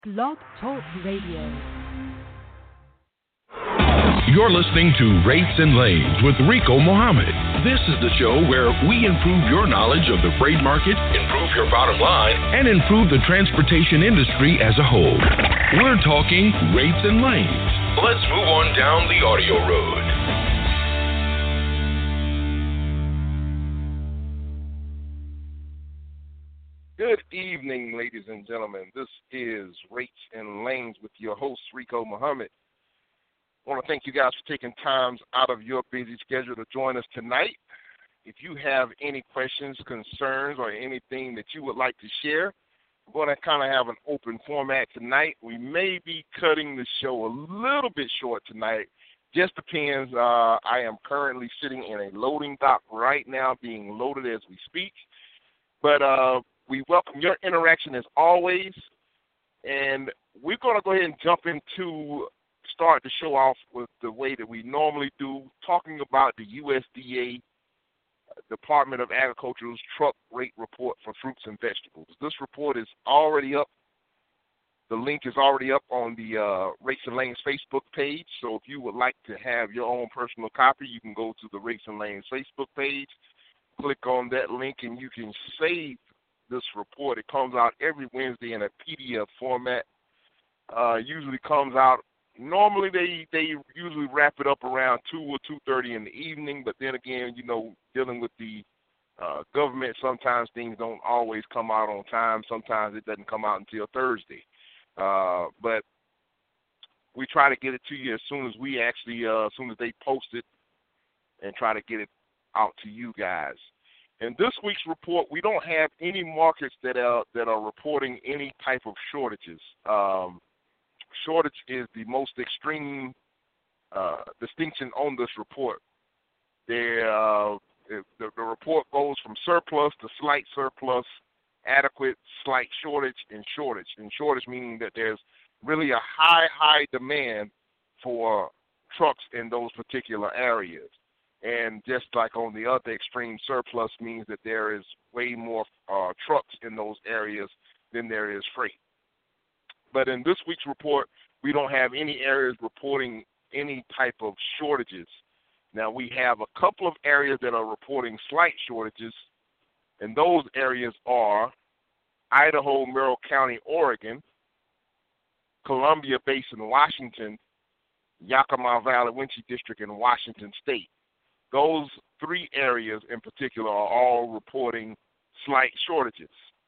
Blog Talk Radio. You're listening to Rates and Lanes with Rico Muhammad. This is the show where we improve your knowledge of the freight market, improve your bottom line, and improve the transportation industry as a whole. We're talking Rates and Lanes. Let's move on down the audio road. Good evening, ladies and gentlemen. This is Rates and Lanes with your host, Rico Muhammad. I want to thank you guys for taking time out of your busy schedule to join us tonight. If you have any questions, concerns, or anything that you would like to share, we're going to kind of have an open format tonight. We may be cutting the show a little bit short tonight. Just depends. I am currently sitting in a loading dock right now, being loaded as we speak. But we welcome your interaction as always. And we're going to go ahead and jump into start the show off with the way that we normally do, talking about the USDA, Department of Agriculture's truck rate report for fruits and vegetables. This report is already up. The link is already up on the Rates and Lanes Facebook page. So if you would like to have your own personal copy, you can go to the Rates and Lanes Facebook page, click on that link, and you can save this report. It comes out every Wednesday in a PDF format. Usually comes out. Normally, they usually wrap it up around 2 or 2:30 in the evening, but then again, you know, dealing with the government, sometimes things don't always come out on time. Sometimes it doesn't come out until Thursday. But we try to get it to you as soon as we actually, as soon as they post it, and try to get it out to you guys. In this week's report, we don't have any markets that are reporting any type of shortages. Shortage is the most extreme distinction on this report. The report goes from surplus to slight surplus, adequate, slight shortage, and shortage. And shortage meaning that there's really a high demand for trucks in those particular areas. And just like on the other extreme, surplus means that there is way more trucks in those areas than there is freight. But in this week's report, we don't have any areas reporting any type of shortages. Now, we have a couple of areas that are reporting slight shortages, and those areas are Idaho, Merrill County, Oregon, Columbia Basin, Washington, Yakima Valley, Wenatchee District, and Washington State. Those three areas in particular are all reporting slight shortages.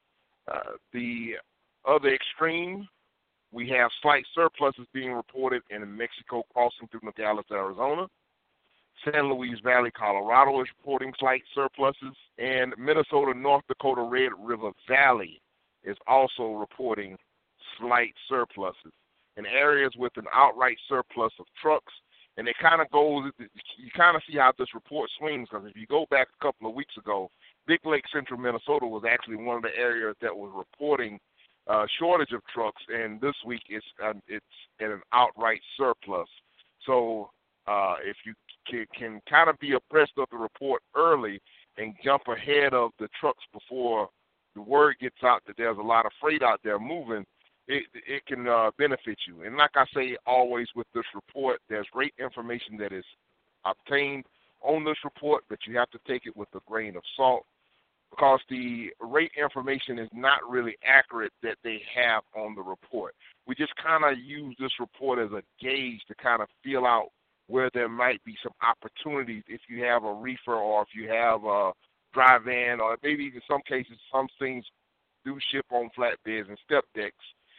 The other extreme, we have slight surpluses being reported in Mexico crossing through Nogales, Arizona. San Luis Valley, Colorado is reporting slight surpluses. And Minnesota, North Dakota, Red River Valley is also reporting slight surpluses. In areas with an outright surplus of trucks, and it kind of goes, you kind of see how this report swings, because if you go back a couple of weeks ago, Big Lake Central Minnesota was actually one of the areas that was reporting shortage of trucks, and this week it's at an outright surplus. So if you can kind of be abreast of the report early and jump ahead of the trucks before the word gets out that there's a lot of freight out there moving, it can benefit you. And like I say always with this report, there's rate information that is obtained on this report, but you have to take it with a grain of salt, because the rate information is not really accurate that they have on the report. We just kind of use this report as a gauge to kind of feel out where there might be some opportunities if you have a reefer or if you have a dry van, or maybe in some cases some things do ship on flatbeds and step decks.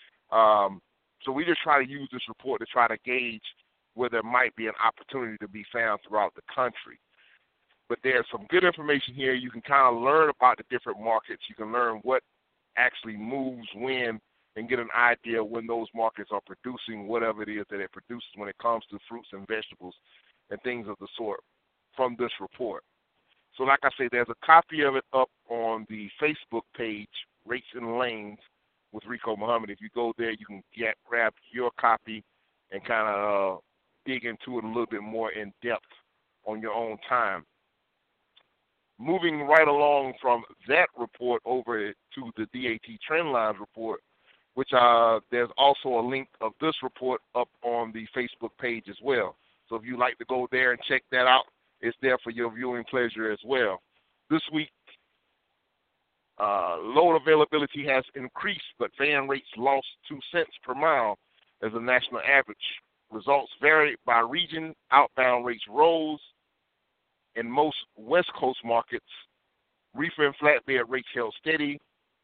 So we just try to use this report to try to gauge where there might be an opportunity to be found throughout the country. But there's some good information here. You can kind of learn about the different markets. You can learn what actually moves when, and get an idea when those markets are producing whatever it is that it produces when it comes to fruits and vegetables and things of the sort from this report. So like I say, there's a copy of it up on the Facebook page, Rates and Lanes with Rico Muhammad. If you go there, you can grab your copy and kind of dig into it a little bit more in depth on your own time. Moving right along from that report over to the DAT Trendlines report, which there's also a link of this report up on the Facebook page as well. So if you'd like to go there and check that out, it's there for your viewing pleasure as well. This week, load availability has increased, but van rates lost 2 cents per mile as a national average. Results varied by region. Outbound rates rose. In most West Coast markets, reefer and flatbed rates held steady.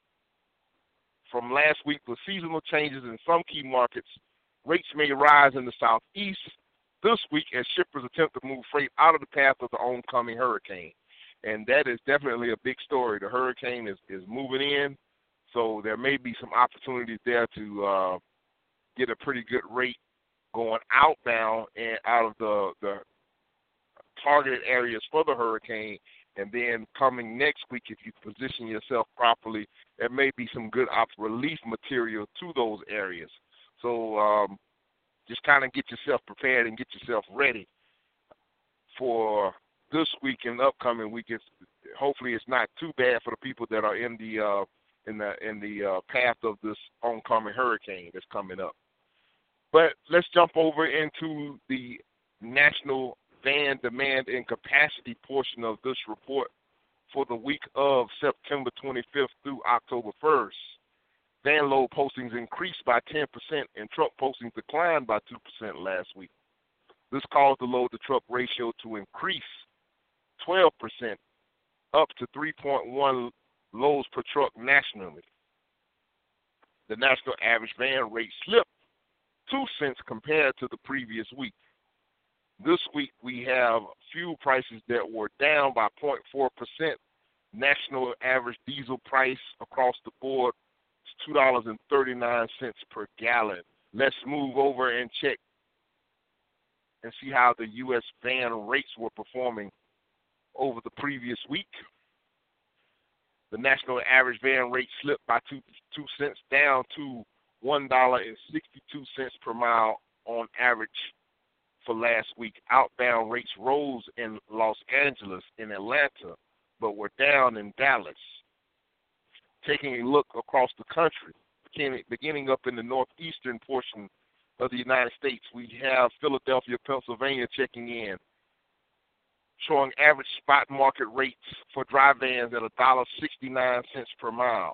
From last week, with seasonal changes in some key markets, rates may rise in the southeast this week as shippers attempt to move freight out of the path of the oncoming hurricane. And that is definitely a big story. The hurricane is moving in, so there may be some opportunities there to get a pretty good rate going outbound and out of the targeted areas for the hurricane. And then coming next week, if you position yourself properly, there may be some good relief material to those areas. So just kind of get yourself prepared and get yourself ready for this week and the upcoming week. Hopefully it's not too bad for the people that are in the path of this oncoming hurricane that's coming up. But let's jump over into the national van demand and capacity portion of this report for the week of September 25th through October 1st. Van load postings increased by 10% and truck postings declined by 2% last week. This caused the load-to-truck ratio to increase 12%, up to 3.1 loads per truck nationally. The national average van rate slipped 2 cents compared to the previous week. This week we have fuel prices that were down by 0.4%. National average diesel price across the board is $2.39 per gallon. Let's move over and check and see how the U.S. van rates were performing over the previous week. The national average van rate slipped by 2 cents down to $1.62 per mile on average for last week. Outbound rates rose in Los Angeles and Atlanta, but were down in Dallas. Taking a look across the country, beginning up in the northeastern portion of the United States, we have Philadelphia, Pennsylvania checking in, showing average spot market rates for dry vans at $1.69 per mile.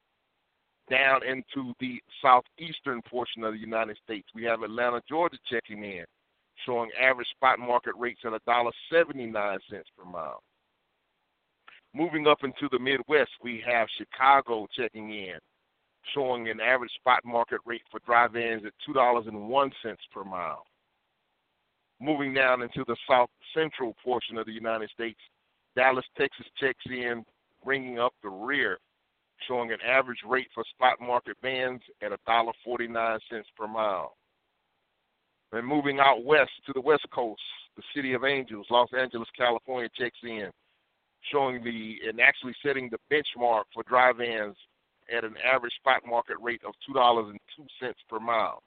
Down into the southeastern portion of the United States, we have Atlanta, Georgia checking in, showing average spot market rates at $1.79 per mile. Moving up into the Midwest, we have Chicago checking in, showing an average spot market rate for dry vans at $2.01 per mile. Moving down into the south central portion of the United States, Dallas, Texas checks in, bringing up the rear, showing an average rate for spot market vans at $1.49 per mile. And moving out west to the West Coast, the City of Angels, Los Angeles, California checks in, showing and actually setting the benchmark for dry vans at an average spot market rate of $2.02 per mile.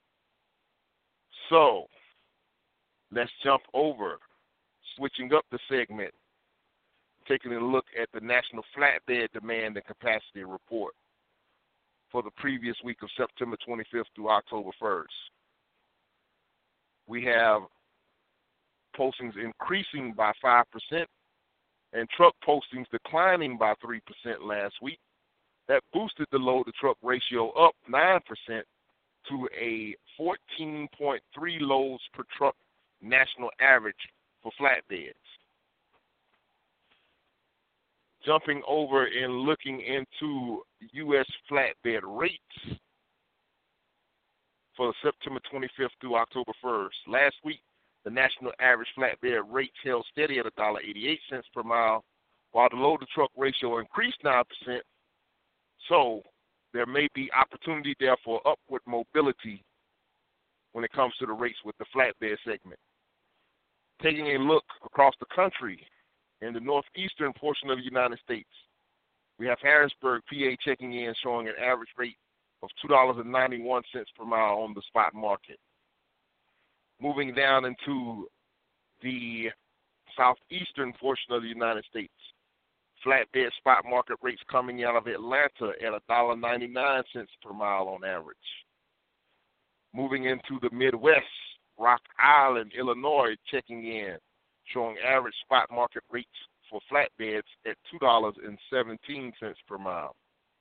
So let's jump over, switching up the segment, taking a look at the National Flatbed Demand and Capacity Report for the previous week of September 25th through October 1st. We have postings increasing by 5% and truck postings declining by 3% last week. That boosted the load-to-truck ratio up 9% to a 14.3 loads per truck national average for flatbeds. Jumping over and looking into U.S. flatbed rates for September 25th through October 1st. Last week, the national average flatbed rates held steady at $1.88 per mile, while the load-to-truck ratio increased 9%. So there may be opportunity there for upward mobility when it comes to the rates with the flatbed segment. Taking a look across the country, in the northeastern portion of the United States, we have Harrisburg, PA checking in, showing an average rate of $2.91 per mile on the spot market. Moving down into the southeastern portion of the United States, Flatbed spot market rates coming out of Atlanta at $1.99 per mile on average. Moving into the Midwest, Rock Island, Illinois, checking in, showing average spot market rates for flatbeds at $2.17 per mile.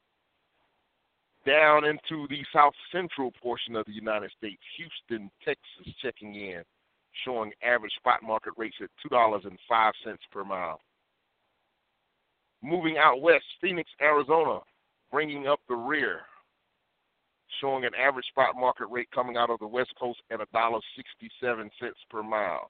Down into the south central portion of the United States, Houston, Texas, checking in, showing average spot market rates at $2.05 per mile. Moving out west, Phoenix, Arizona, bringing up the rear, showing an average spot market rate coming out of the West Coast at $1.67 per mile.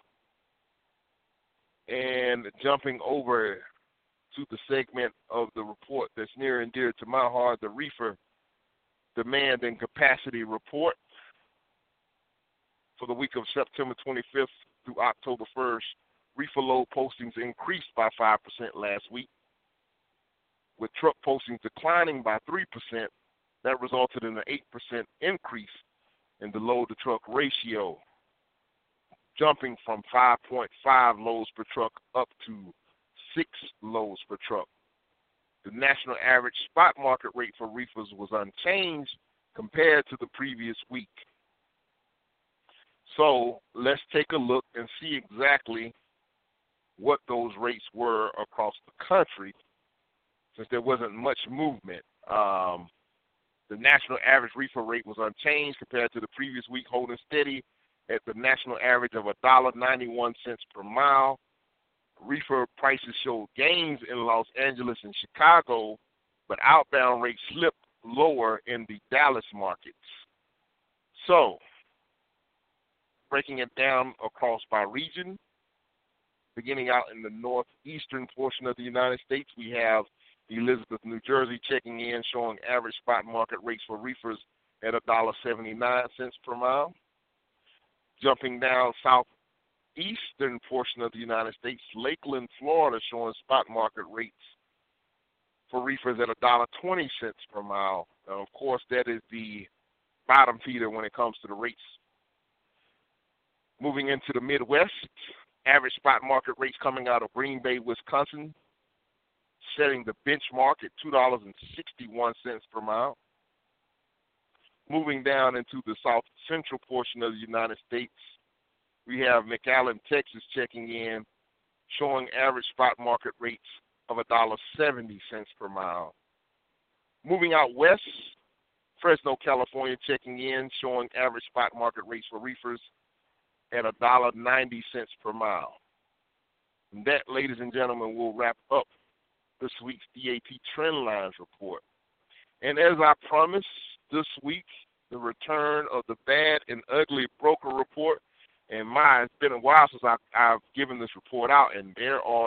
And jumping over to the segment of the report that's near and dear to my heart, the reefer demand and capacity report for the week of September 25th through October 1st. Reefer load postings increased by 5% last week, with truck postings declining by 3%. That resulted in an 8% increase in the load-to-truck ratio, jumping from 5.5 loads per truck up to 6 loads per truck. The national average spot market rate for reefers was unchanged compared to the previous week. So let's take a look and see exactly what those rates were across the country, since there wasn't much movement. The national average reefer rate was unchanged compared to the previous week, holding steady at the national average of $1.91 per mile. Reefer prices showed gains in Los Angeles and Chicago, but outbound rates slipped lower in the Dallas markets. So, breaking it down across by region, beginning out in the northeastern portion of the United States, we have Elizabeth, New Jersey, checking in, showing average spot market rates for reefers at $1.79 per mile. Jumping down southeastern portion of the United States, Lakeland, Florida, showing spot market rates for reefers at $1.20 per mile. Now, of course, that is the bottom feeder when it comes to the rates. Moving into the Midwest, average spot market rates coming out of Green Bay, Wisconsin, setting the benchmark at $2.61 per mile. Moving down into the south central portion of the United States, we have McAllen, Texas, checking in, showing average spot market rates of $1.70 per mile. Moving out west, Fresno, California, checking in, showing average spot market rates for reefers at $1.90 per mile. And that, ladies and gentlemen, will wrap up this week's DAP Trendlines report. And as I promised, this week, the return of the bad and ugly broker report. And it's been a while since I've given this report out, and there are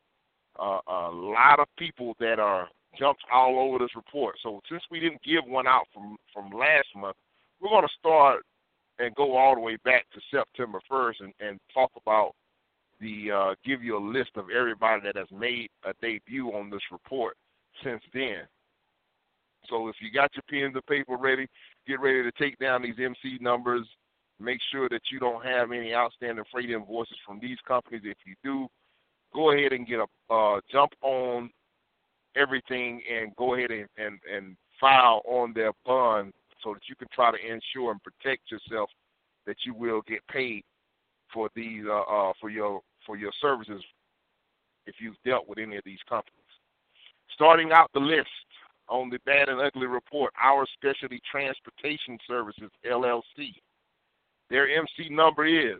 a lot of people that are jumped all over this report. So since we didn't give one out from last month, we're going to start and go all the way back to September 1st and talk about give you a list of everybody that has made a debut on this report since then. So if you got your pens and paper ready, get ready to take down these MC numbers. Make sure that you don't have any outstanding freight invoices from these companies. If you do, go ahead and get a jump on everything and go ahead and file on their bond so that you can try to ensure and protect yourself that you will get paid for these for your services if you've dealt with any of these companies. Starting out the list on the bad and ugly report, Our Specialty Transportation Services, LLC. Their MC number is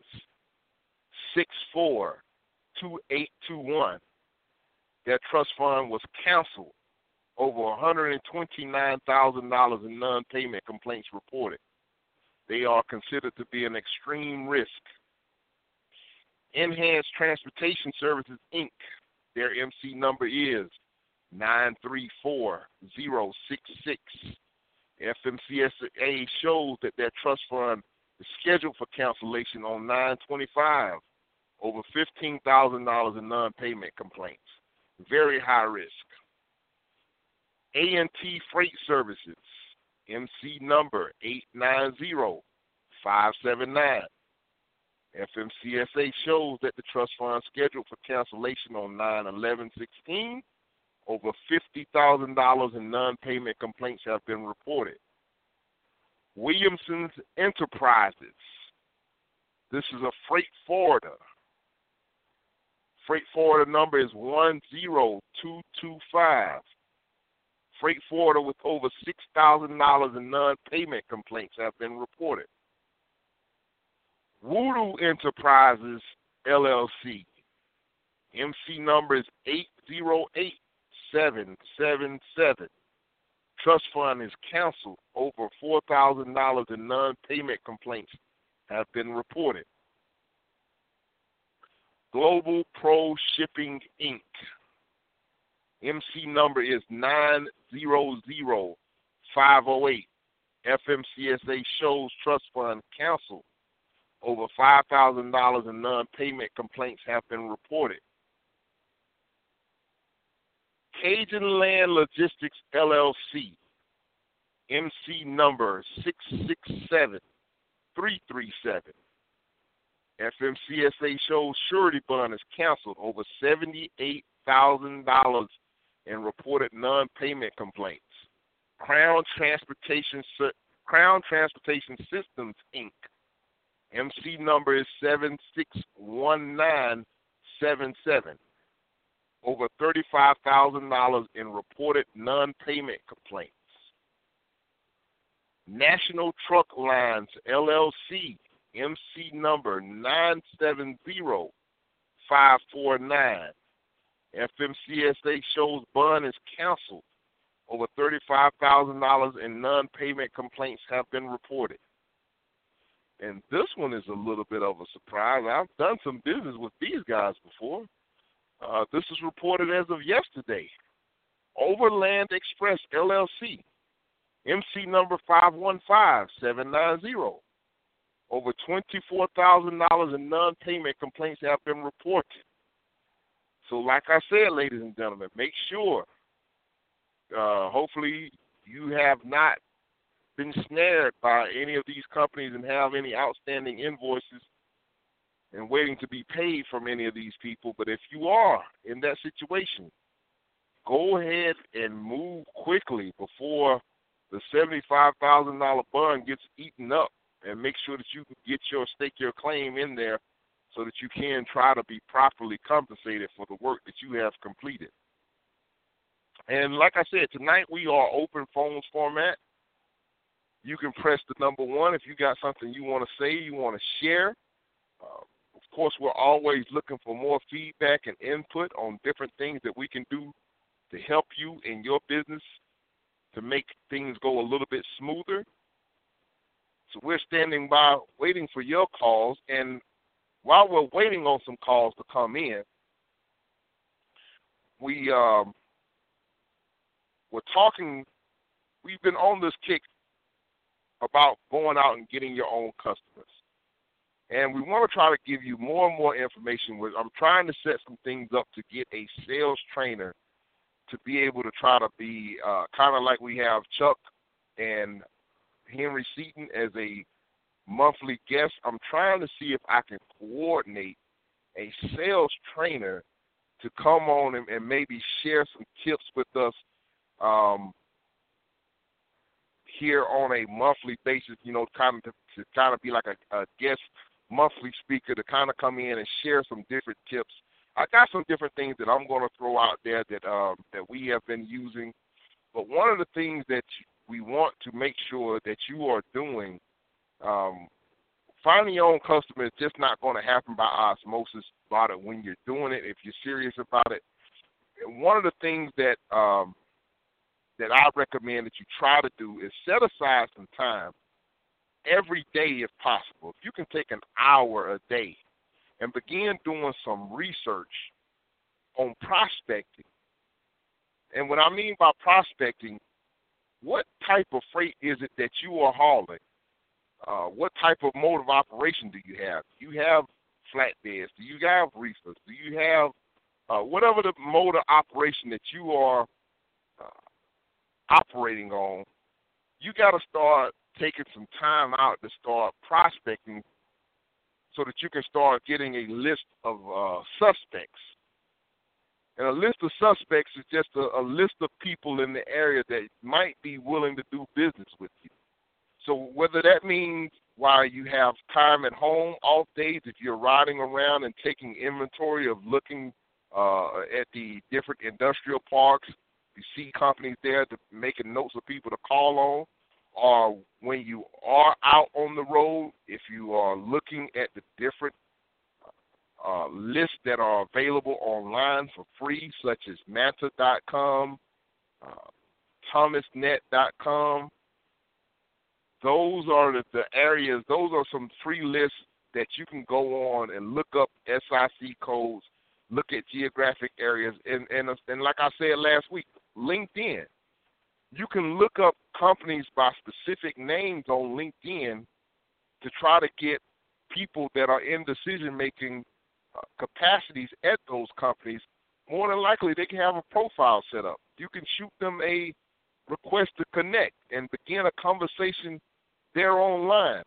642821. Their trust fund was canceled. Over $129,000 in non-payment complaints reported. They are considered to be an extreme risk. Enhanced Transportation Services, Inc. Their MC number is 934066. FMCSA shows that their trust fund is scheduled for cancellation on 9/25. Over $15,000 in non-payment complaints. Very high risk. A&T Freight Services, MC number 890579. FMCSA shows that the trust fund is scheduled for cancellation on 9/11/16. Over $50,000 in non-payment complaints have been reported. Williamson's Enterprises. This is a freight forwarder. Freight forwarder number is 10225. Freight forwarder with over $6,000 in non-payment complaints have been reported. Voodoo Enterprises, LLC. MC number is 808777. Trust fund is canceled. Over $4,000 in non-payment complaints have been reported. Global Pro Shipping, Inc. MC number is 900508. FMCSA shows trust fund canceled. Over $5,000 in non-payment complaints have been reported. Cajun Land Logistics, LLC. MC number 667337. FMCSA shows surety bond is canceled. Over $78,000 in reported non-payment complaints. Crown Transportation Systems, Inc. MC number is 761977. Over $35,000 in reported non-payment complaints. National Truck Lines, LLC. MC number 970549. FMCSA shows bond is canceled. Over $35,000 in non-payment complaints have been reported. And this one is a little bit of a surprise. I've done some business with these guys before. This is reported as of yesterday. Overland Express, LLC. MC number 515790. Over $24,000 in non-payment complaints have been reported. So like I said, ladies and gentlemen, make sure, hopefully you have not been snared by any of these companies and have any outstanding invoices and waiting to be paid from any of these people. But if you are in that situation, go ahead and move quickly before the $75,000 bond gets eaten up, and make sure that you can stake your claim in there so that you can try to be properly compensated for the work that you have completed. And like I said, tonight we are open phones format. You can press the number 1 if you got something you want to say, you want to share. Of course, we're always looking for more feedback and input on different things that we can do to help you in your business to make things go a little bit smoother. So we're standing by waiting for your calls. And while we're waiting on some calls to come in, we're talking, we've been on this kick about going out and getting your own customers. And we want to try to give you more and more information. I'm trying to set some things up to get a sales trainer to be able to try to be kind of like we have Chuck and Henry Seaton as a monthly guest. I'm trying to see if I can coordinate a sales trainer to come on and maybe share some tips with us here on a monthly basis, kind of be like a guest monthly speaker to kind of come in and share some different tips. I got some different things that I'm going to throw out there that we have been using. But one of the things that we want to make sure that you are doing, finding your own customer is just not going to happen by osmosis about it when you're doing it, if you're serious about it. And one of the things that that I recommend that you try to do is set aside some time every day if possible. If you can take an hour a day and begin doing some research on prospecting. And what I mean by prospecting, what type of freight is it that you are hauling? What type of mode of operation do you have? Do you have flatbeds? Do you have reefers? Do you have whatever the mode of operation that you are operating on? You got to start taking some time out to start prospecting so that you can start getting a list of suspects. And a list of suspects is just a list of people in the area that might be willing to do business with you. So whether that means while you have time at home, off days, if you're riding around and taking inventory of looking at the different industrial parks, you see companies there making notes of people to call on, or when you are out on the road, if you are looking at the different lists that are available online for free, such as Manta.com, ThomasNet.com. Those are the areas, those are some free lists that you can go on and look up SIC codes, look at geographic areas. And like I said last week, LinkedIn. You can look up companies by specific names on LinkedIn to try to get people that are in decision-making capacities at those companies. More than likely, they can have a profile set up. You can shoot them a request to connect and begin a conversation there online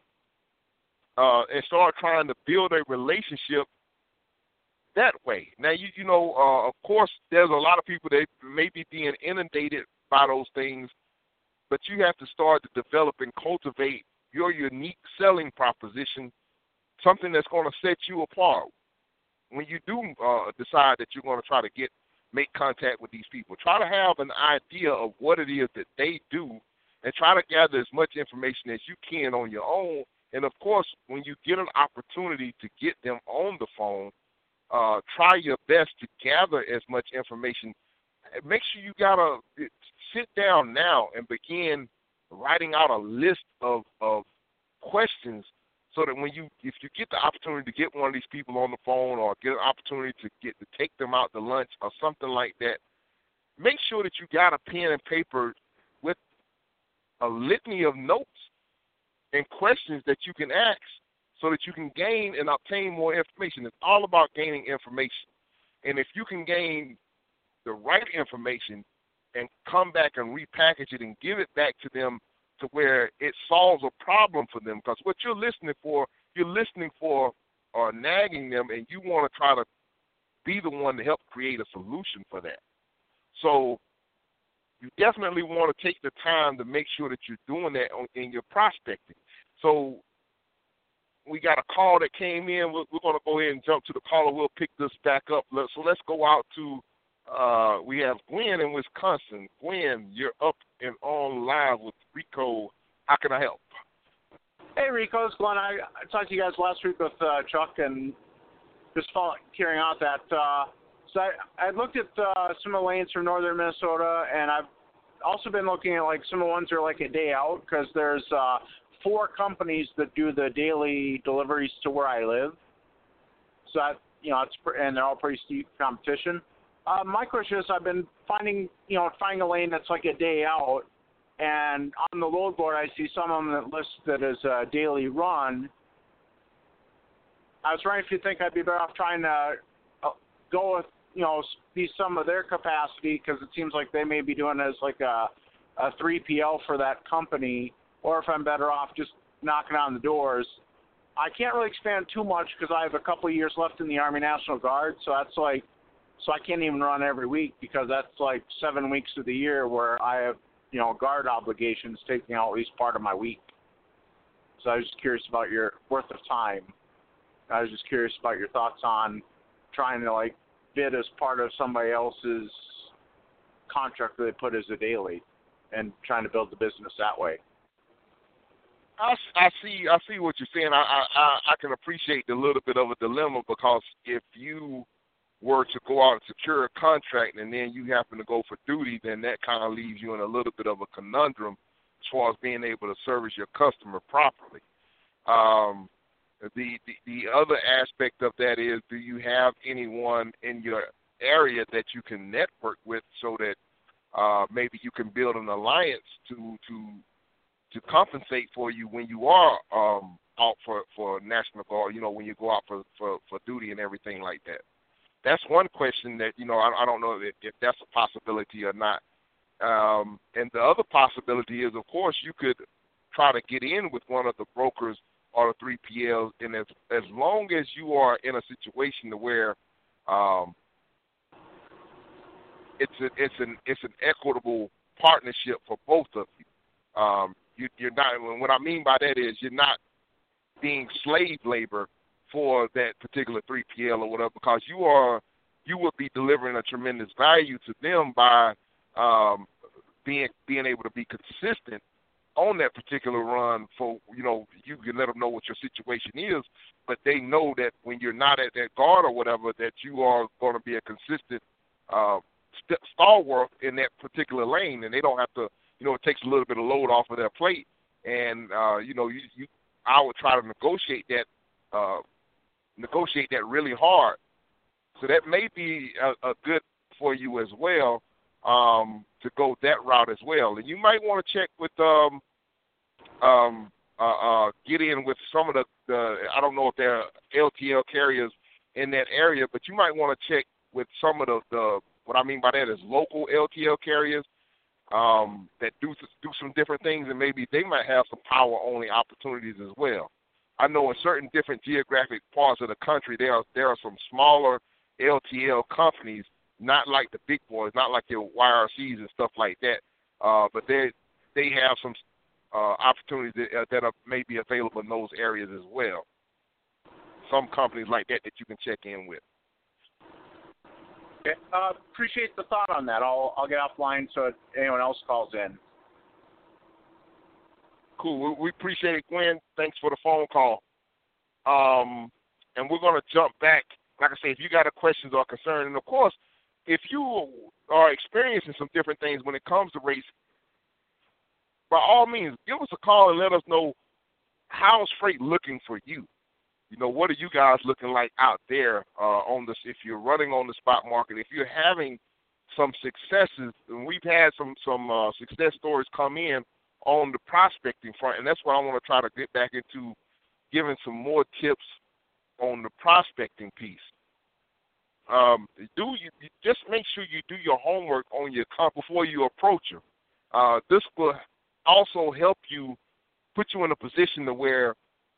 and start trying to build a relationship that way. Now, you know, of course, there's a lot of people that may be being inundated by those things, but you have to start to develop and cultivate your unique selling proposition, something that's going to set you apart. When you do decide that you're going to try to make contact with these people, try to have an idea of what it is that they do and try to gather as much information as you can on your own. And, of course, when you get an opportunity to get them on the phone, try your best to gather as much information. Make sure you got to sit down now and begin writing out a list of questions so that if you get the opportunity to get one of these people on the phone or get an opportunity to take them out to lunch or something like that, make sure that you got a pen and paper with a litany of notes and questions that you can ask so that you can gain and obtain more information. It's all about gaining information. And if you can gain the right information and come back and repackage it and give it back to them to where it solves a problem for them, because what you're listening for or nagging them, and you want to try to be the one to help create a solution for that. So you definitely want to take the time to make sure that you're doing that in your prospecting. So we got a call that came in. We're going to go ahead and jump to the caller. We'll pick this back up. So let's go out to, we have Gwen in Wisconsin. Gwen, you're up and on live with Rico. How can I help? Hey, Rico, it's Glenn. I talked to you guys last week with Chuck and just carrying out that. So I looked at some of the lanes from northern Minnesota, and I've also been looking at like some of the ones that are like a day out, because there's 4 companies that do the daily deliveries to where I live. So that, and they're all pretty steep competition. My question is, I've been finding a lane that's like a day out, and on the load board I see some of them that list that as a daily run. I was wondering if you think I'd be better off trying to go with, be some of their capacity, because it seems like they may be doing it as like a 3PL for that company, or if I'm better off just knocking on the doors. I can't really expand too much because I have a couple of years left in the Army National Guard, so I can't even run every week, because that's like 7 weeks of the year where I have, guard obligations taking out at least part of my week. So I was just curious about your worth of time. I was just curious about your thoughts on trying to like bid as part of somebody else's contract that they put as a daily and trying to build the business that way. I see what you're saying. I can appreciate the little bit of a dilemma, because if you were to go out and secure a contract and then you happen to go for duty, then that kind of leaves you in a little bit of a conundrum as far as being able to service your customer properly. The other aspect of that is, do you have anyone in your area that you can network with so that maybe you can build an alliance to compensate for you when you are out for National Guard, when you go out for duty and everything like that. That's one question that, I don't know if that's a possibility or not. And the other possibility is, of course, you could try to get in with one of the brokers or the 3PLs, and as long as you are in a situation to where it's an equitable partnership for both of you. You're not. What I mean by that is you're not being slave labor for that particular 3PL or whatever, because you would be delivering a tremendous value to them by being able to be consistent on that particular run. For you can let them know what your situation is, but they know that when you're not at that guard or whatever, that you are going to be a consistent stalwart in that particular lane, and they don't have to. It takes a little bit of load off of their plate, and I would try to negotiate that really hard. So that may be a good for you as well, to go that route as well. And you might want to check with get in with some of the I don't know if there are LTL carriers in that area, but you might want to check with some of the what I mean by that is local LTL carriers that do some different things, and maybe they might have some power-only opportunities as well. I know in certain different geographic parts of the country, there are some smaller LTL companies, not like the big boys, not like your YRCs and stuff like that, but they have some opportunities that are maybe available in those areas as well. Some companies like that you can check in with. Okay. Appreciate the thought on that. I'll get offline so if anyone else calls in. Cool. We appreciate it, Gwen. Thanks for the phone call. And we're going to jump back. Like I say, if you got a questions or concern, and of course, if you are experiencing some different things when it comes to race, by all means, give us a call and let us know how's freight looking for you. What are you guys looking like out there on this? If you're running on the spot market, if you're having some successes, and we've had some success stories come in on the prospecting front, and that's what I want to try to get back into, giving some more tips on the prospecting piece. Just make sure you do your homework on your comp before you approach them. This will also help you, put you in a position to where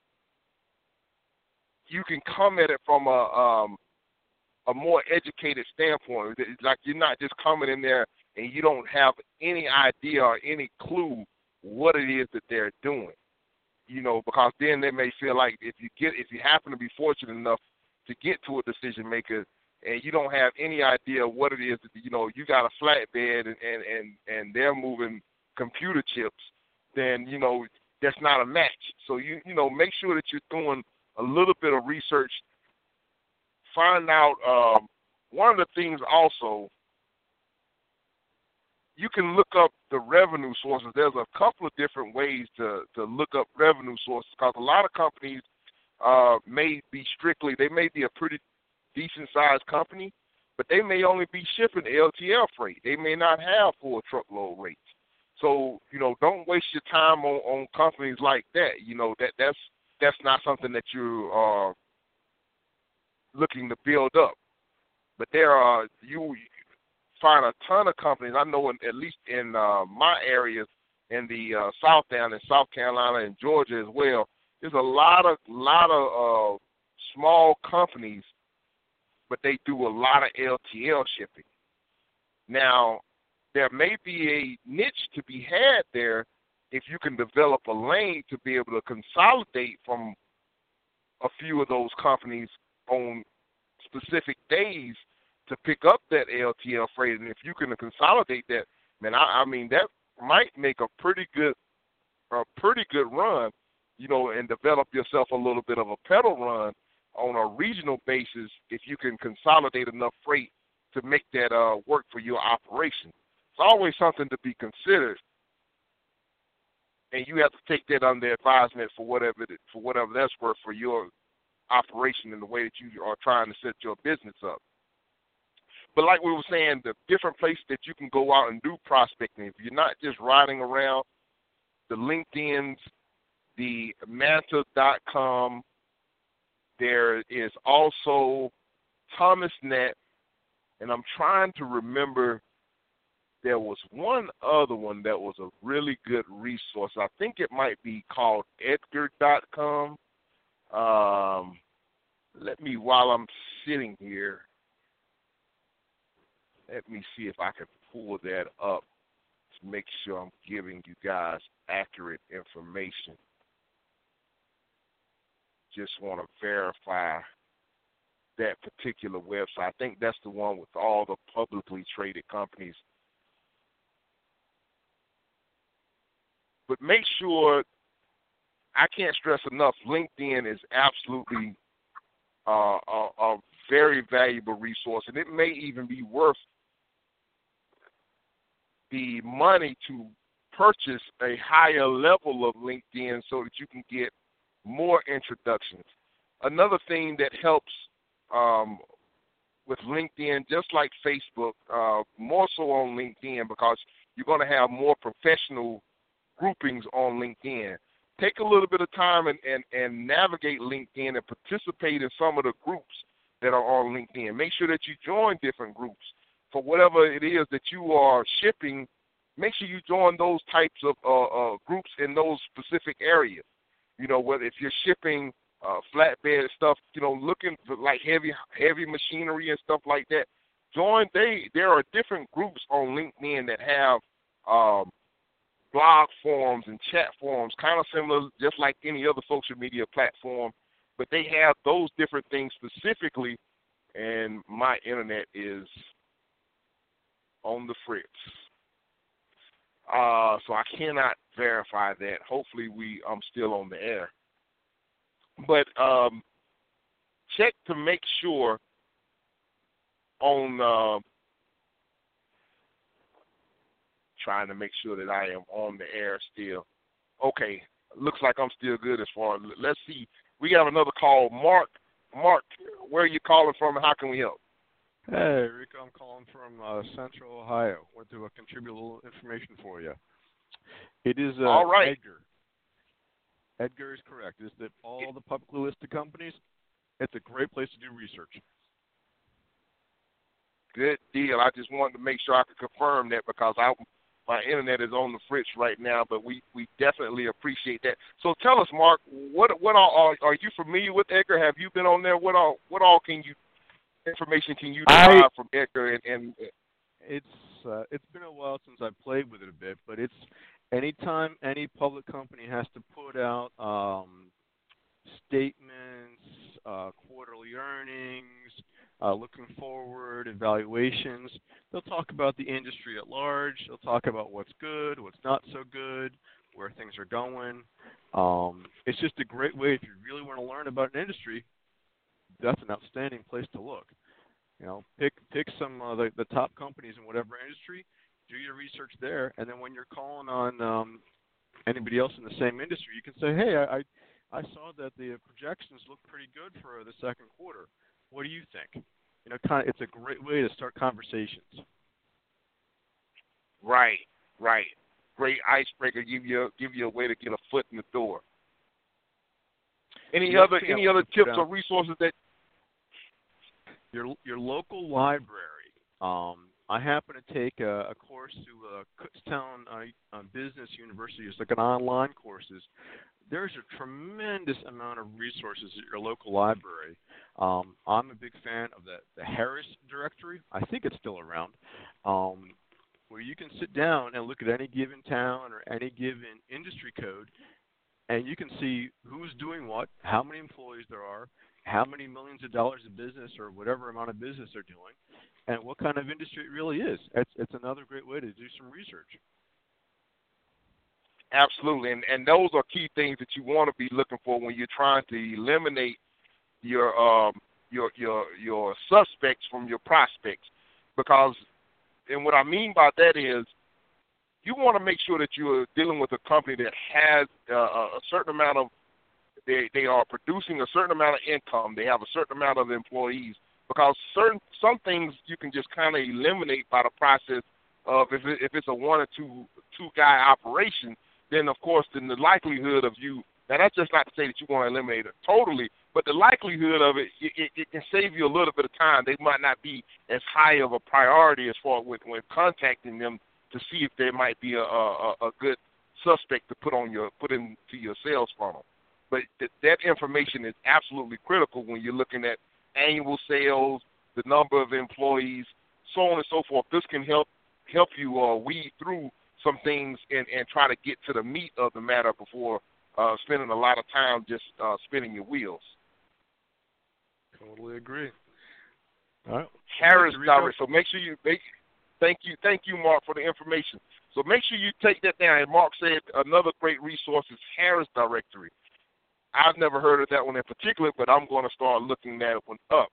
you can come at it from a more educated standpoint. Like you're not just coming in there and you don't have any idea or any clue what it is that they're doing. Because then they may feel like if you happen to be fortunate enough to get to a decision maker and you don't have any idea what it is that you got a flatbed and they're moving computer chips, then that's not a match. So you make sure that you're doing a little bit of research. Find out one of the things also, you can look up the revenue sources. There's a couple of different ways to look up revenue sources, because a lot of companies may be a pretty decent-sized company, but they may only be shipping LTL freight. They may not have full truckload rates. So, don't waste your time on companies like that. That's not something that you are looking to build up. But you find a ton of companies. I know at least in my areas, in the South, down in South Carolina and Georgia as well, there's a lot of small companies, but they do a lot of LTL shipping. Now, there may be a niche to be had there if you can develop a lane to be able to consolidate from a few of those companies on specific days to pick up that LTL freight. And if you can consolidate that, man, I mean, that might make a pretty good run, and develop yourself a little bit of a pedal run on a regional basis if you can consolidate enough freight to make that work for your operation. It's always something to be considered, and you have to take that under advisement for whatever that's worth for your operation and the way that you are trying to set your business up. But like we were saying, the different places that you can go out and do prospecting, if you're not just riding around, the LinkedIn's, the Manta.com, there is also ThomasNet, and I'm trying to remember, there was one other one that was a really good resource. I think it might be called Edgar.com. Let me, while I'm sitting here, Let me see if I can pull that up to make sure I'm giving you guys accurate information. Just want to verify that particular website. I think that's the one with all the publicly traded companies. But make sure, I can't stress enough, LinkedIn is absolutely a very valuable resource, and it may even be worth the money to purchase a higher level of LinkedIn so that you can get more introductions. Another thing that helps with LinkedIn, just like Facebook, more so on LinkedIn, because you're going to have more professional groupings on LinkedIn. Take a little bit of time and navigate LinkedIn and participate in some of the groups that are on LinkedIn. Make sure that you join different groups. For whatever it is that you are shipping, make sure you join those types of groups in those specific areas. You know, whether if you're shipping flatbed stuff, you know, looking for like heavy machinery and stuff like that, there are different groups on LinkedIn that have blog forums and chat forums, kind of similar, just like any other social media platform, but they have those different things specifically, and my internet is on the fritz. So I cannot verify that. Hopefully I'm still on the air. But check to make sure on trying to make sure that I am on the air still. Okay, looks like I'm still good as far as, let's see. We have another call. Mark, where are you calling from and how can we help? Hey, Rico, I'm calling from Central Ohio. Want to contribute a little information for you. It is all right. Edgar. Edgar is correct. It's that all the publicly listed companies, it's a great place to do research. Good deal. I just wanted to make sure I could confirm that because my internet is on the fritz right now, but we definitely appreciate that. So tell us, Mark, what all are you familiar with Edgar? Have you been on there? What all information can you derive from Edgar? And it's been a while since I've played with it a bit, but it's anytime any public company has to put out statements, quarterly earnings, looking forward, evaluations, they'll talk about the industry at large. They'll talk about what's good, what's not so good, where things are going. It's just a great way if you really want to learn about an industry. That's an outstanding place to look. You know, pick some the top companies in whatever industry, do your research there, and then when you're calling on anybody else in the same industry, you can say, hey, I saw that the projections look pretty good for the second quarter. What do you think? You know, it's a great way to start conversations. Right. Great icebreaker. Give you a way to get a foot in the door. Any other tips or resources that your local library? I happen to take a course through Kutztown Business University. It's like an online courses. There's a tremendous amount of resources at your local library. I'm a big fan of the Harris Directory. I think it's still around, where you can sit down and look at any given town or any given industry code, and you can see who's doing what, how many employees there are, how many millions of dollars of business or whatever amount of business they're doing, and what kind of industry it really is. It's another great way to do some research. Absolutely, and those are key things that you want to be looking for when you're trying to eliminate your suspects from your prospects. Because, and what I mean by that is, you want to make sure that you're dealing with a company that has a certain amount of, they are producing a certain amount of income. They have a certain amount of employees. Because some things you can just kind of eliminate by the process of if it's a one or two guy operation, then of course then the likelihood of you, now that's just not to say that you want to eliminate it totally, but the likelihood of it can save you a little bit of time. They might not be as high of a priority as far when contacting them to see if there might be a good suspect to put into your sales funnel. But that information is absolutely critical when you're looking at annual sales, the number of employees, so on and so forth. This can help you weed through some things and try to get to the meat of the matter before spending a lot of time just spinning your wheels. Totally agree. All right. Harris Directory. So make sure you thank you, Mark, for the information. So make sure you take that down. And Mark said another great resource is Harris Directory. I've never heard of that one in particular, but I'm going to start looking that one up.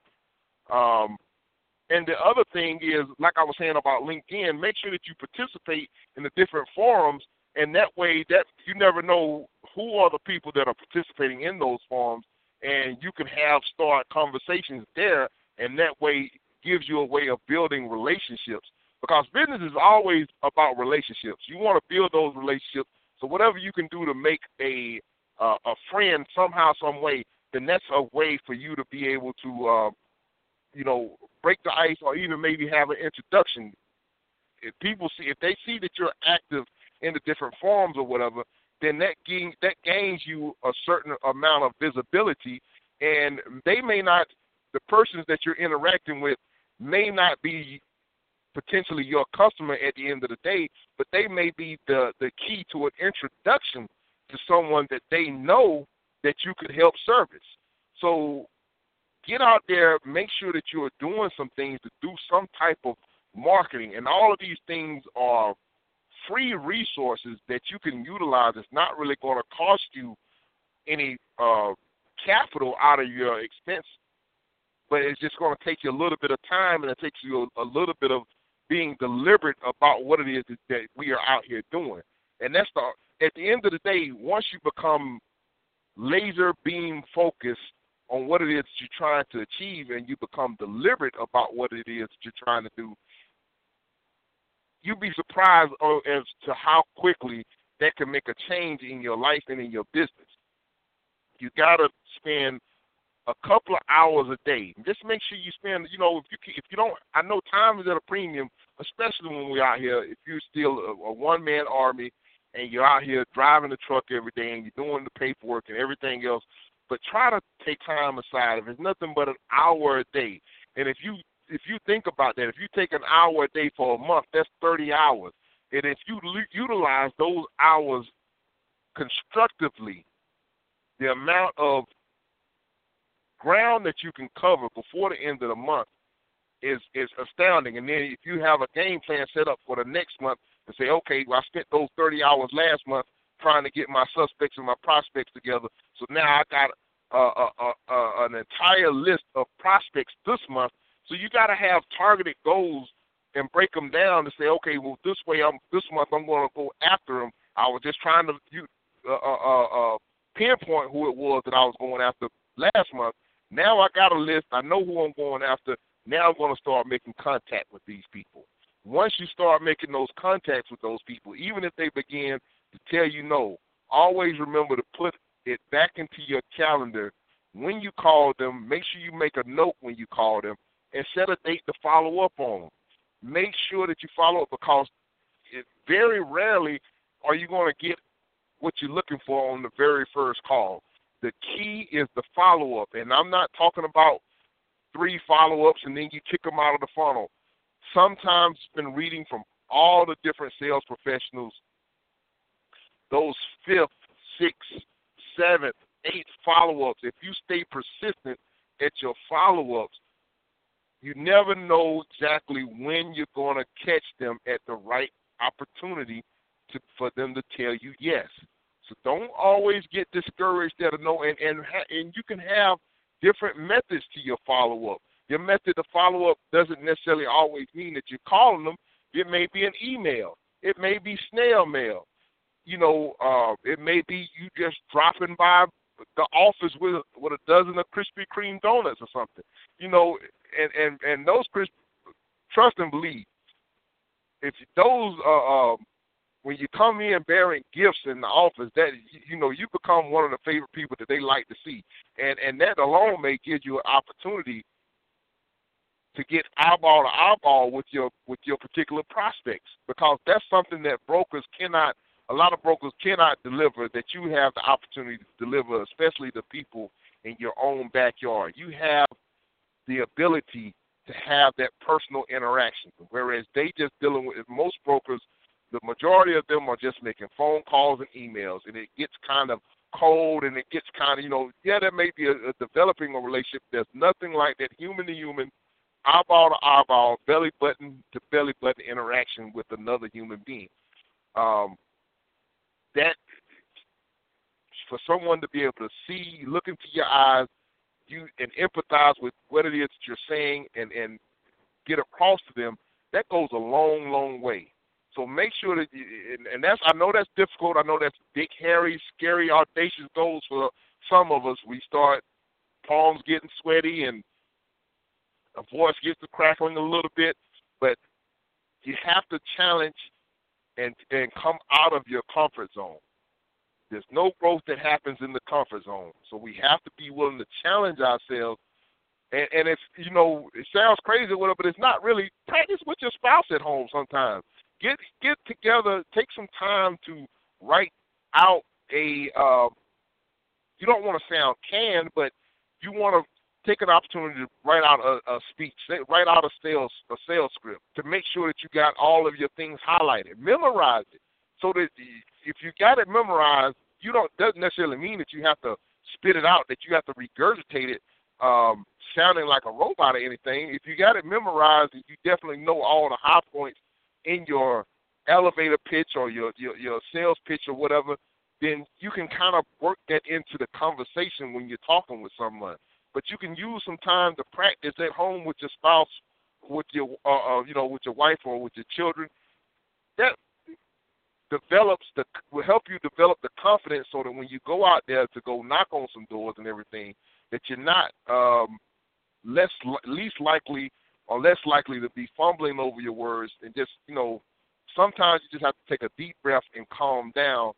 And the other thing is, like I was saying about LinkedIn, make sure that you participate in the different forums, and that way that you never know who are the people that are participating in those forums, and you can start conversations there, and that way gives you a way of building relationships. Because business is always about relationships. You want to build those relationships, so whatever you can do to make a friend somehow, some way, then that's a way for you to be able to, break the ice or even maybe have an introduction. If they see that you're active in the different forums or whatever, then that gains you a certain amount of visibility, and the persons that you're interacting with may not be potentially your customer at the end of the day, but they may be the key to an introduction to someone that they know that you could help service. So get out there, make sure that you are doing some things to do some type of marketing. And all of these things are free resources that you can utilize. It's not really going to cost you any capital out of your expense, but it's just going to take you a little bit of time, and it takes you a little bit of being deliberate about what it is that we are out here doing. And that's at the end of the day, once you become laser beam focused on what it is that you're trying to achieve, and you become deliberate about what it is that you're trying to do, you'll be surprised as to how quickly that can make a change in your life and in your business. You got to spend a couple of hours a day. Just make sure you spend, if you don't, I know time is at a premium, especially when we're out here. If you're still a one-man army and you're out here driving the truck every day and you're doing the paperwork and everything else, but try to take time aside. If it's nothing but an hour a day, and if you think about that, if you take an hour a day for a month, that's 30 hours. And if you utilize those hours constructively, the amount of ground that you can cover before the end of the month is astounding. And then if you have a game plan set up for the next month and say, okay, well, I spent those 30 hours last month trying to get my suspects and my prospects together, so now I got an entire list of prospects this month. So you got to have targeted goals and break them down to say, okay, well, this month I'm going to go after them. I was just trying to pinpoint who it was that I was going after last month. Now I got a list. I know who I'm going after. Now I'm going to start making contact with these people. Once you start making those contacts with those people, even if they begin to tell you no, always remember to put it back into your calendar when you call them. Make sure you make a note when you call them and set a date to follow up on them. Make sure that you follow up, because very rarely are you going to get what you're looking for on the very first call. The key is the follow-up, and I'm not talking about 3 follow-ups and then you kick them out of the funnel. Sometimes I've been reading from all the different sales professionals, those 5th, 6th, 7th, 8th follow-ups, if you stay persistent at your follow-ups, you never know exactly when you're going to catch them at the right opportunity for them to tell you yes. So don't always get discouraged at a no, and you can have different methods to your follow-up. Your method of follow-up doesn't necessarily always mean that you're calling them. It may be an email. It may be snail mail. It may be you just dropping by the office with a dozen of Krispy Kreme donuts or something. And those trust and believe. If those when you come in bearing gifts in the office, that you become one of the favorite people that they like to see, and that alone may give you an opportunity to get eyeball to eyeball with your particular prospects, because that's something that a lot of brokers cannot deliver, that you have the opportunity to deliver, especially the people in your own backyard. You have the ability to have that personal interaction, whereas they just dealing with most brokers. The majority of them are just making phone calls and emails, and it gets kind of cold, and it gets kind of, there may be a developing a relationship. There's nothing like that human to human, eyeball to eyeball, belly button to belly button interaction with another human being. That for someone to be able to see, look into your eyes, and empathize with what it is that you're saying, and get across to them, that goes a long, long way. So make sure that, I know that's difficult. I know that's big, hairy, scary, audacious goals for some of us. We start palms getting sweaty and a voice gets to crackling a little bit, but you have to challenge and come out of your comfort zone. There's no growth that happens in the comfort zone. So we have to be willing to challenge ourselves. And if, it sounds crazy, whatever, but it's not really. Practice with your spouse at home sometimes. Get together, take some time to write out you don't want to sound canned, but you want to take an opportunity to write out a speech, write out a sales script to make sure that you got all of your things highlighted. Memorize it so that if you got it memorized, doesn't necessarily mean that you have to spit it out, that you have to regurgitate it sounding like a robot or anything. If you got it memorized, and you definitely know all the high points in your elevator pitch or your sales pitch or whatever, then you can kind of work that into the conversation when you're talking with someone. But you can use some time to practice at home with your spouse, with your with your wife or with your children. That will help you develop the confidence so that when you go out there to go knock on some doors and everything, that you're not less likely to be fumbling over your words, and just, sometimes you just have to take a deep breath and calm down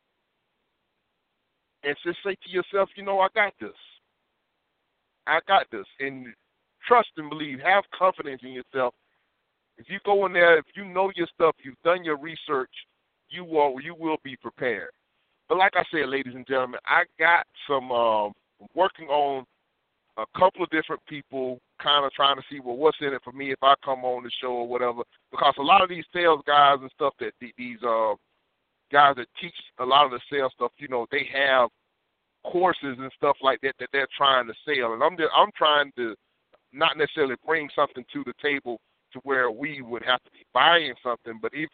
and just say to yourself, I got this. I got this. And trust and believe, have confidence in yourself. If you go in there, if you know your stuff, you've done your research, you will be prepared. But like I said, ladies and gentlemen, I got some working on a couple of different people, kind of trying to see, what's in it for me if I come on the show or whatever. Because a lot of these sales guys and stuff, that these guys that teach a lot of the sales stuff, they have courses and stuff like that they're trying to sell. And I'm trying to not necessarily bring something to the table to where we would have to be buying something, but if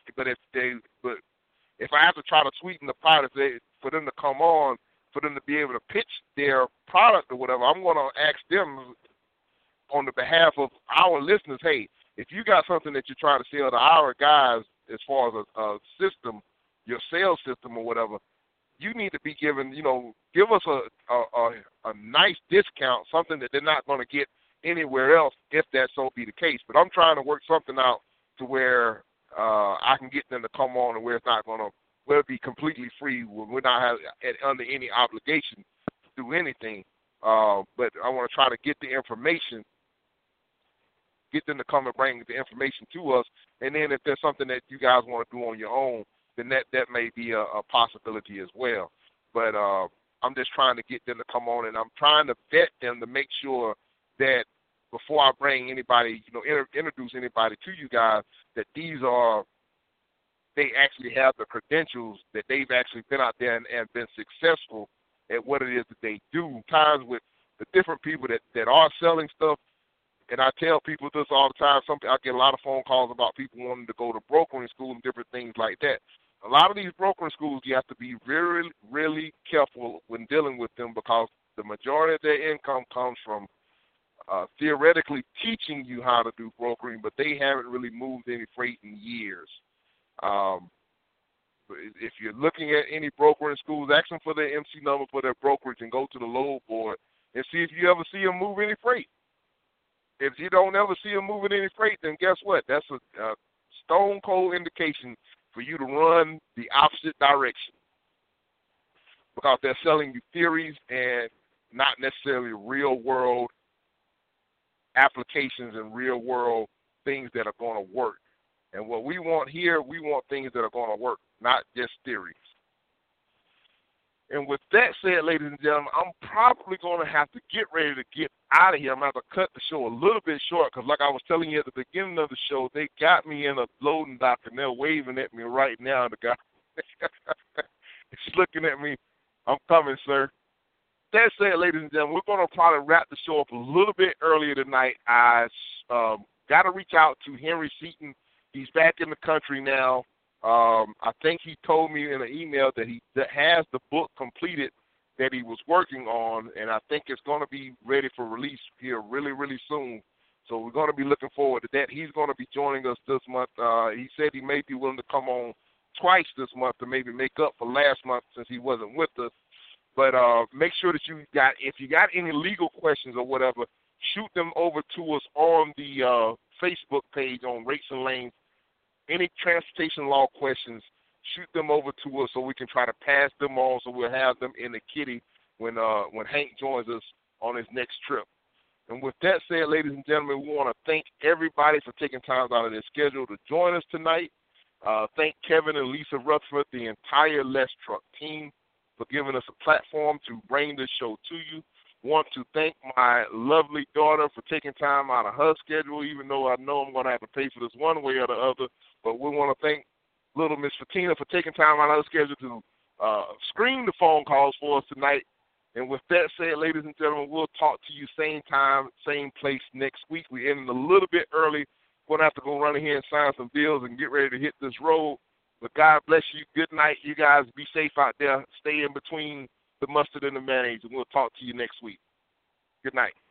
I have to try to sweeten the pot, for them to come on, for them to be able to pitch their product or whatever, I'm going to ask them on the behalf of our listeners, hey, if you got something that you're trying to sell to our guys as far as a system, your sales system or whatever, you need to be given, give us a nice discount, something that they're not going to get anywhere else if that so be the case. But I'm trying to work something out to where I can get them to come on and where it's not going to, where it'll be completely free. We're not under any obligation to do anything. But I want to try to get the information, get them to come and bring the information to us. And then if there's something that you guys want to do on your own, then that may be a possibility as well. But I'm just trying to get them to come on, and I'm trying to vet them to make sure that before I bring anybody, introduce anybody to you guys, that they actually have the credentials, that they've actually been out there and been successful at what it is that they do. Times with the different people that are selling stuff, and I tell people this all the time. I get a lot of phone calls about people wanting to go to brokering school and different things like that. A lot of these brokering schools, you have to be really, really careful when dealing with them, because the majority of their income comes from theoretically teaching you how to do brokering, but they haven't really moved any freight in years. If you're looking at any brokering schools, ask them for their MC number for their brokerage and go to the load board and see if you ever see them move any freight. If you don't ever see them moving any freight, then guess what? That's a stone cold indication for you to run the opposite direction, because they're selling you theories and not necessarily real world applications and real world things that are going to work. And what we want here, we want things that are going to work, not just theories. And with that said, ladies and gentlemen, I'm probably going to have to get ready to get out of here. I'm going to have to cut the show a little bit short because, like I was telling you at the beginning of the show, they got me in a loading dock, and they're waving at me right now. The guy is looking at me. I'm coming, sir. That said, ladies and gentlemen, we're going to probably wrap the show up a little bit earlier tonight. I got to reach out to Henry Seaton. He's back in the country now. I think he told me in an email that he has the book completed that he was working on, and I think it's going to be ready for release here really, really soon. So we're going to be looking forward to that. He's going to be joining us this month. He said he may be willing to come on twice this month to maybe make up for last month since he wasn't with us. But make sure that if you got any legal questions or whatever, shoot them over to us on the Facebook page on Rates and Lanes. Any transportation law questions, shoot them over to us so we can try to pass them on so we'll have them in the kitty when Hank joins us on his next trip. And with that said, ladies and gentlemen, we want to thank everybody for taking time out of their schedule to join us tonight. Thank Kevin and Lisa Rutherford, the entire Let's Truck team, for giving us a platform to bring this show to you. Want to thank my lovely daughter for taking time out of her schedule, even though I know I'm going to have to pay for this one way or the other. But we want to thank little Miss Fatina for taking time out of her schedule to screen the phone calls for us tonight. And with that said, ladies and gentlemen, we'll talk to you same time, same place next week. We're ending a little bit early. We're going to have to go run in here and sign some bills and get ready to hit this road. But God bless you. Good night. You guys be safe out there. Stay in between the mustard and the mayonnaise, and we'll talk to you next week. Good night.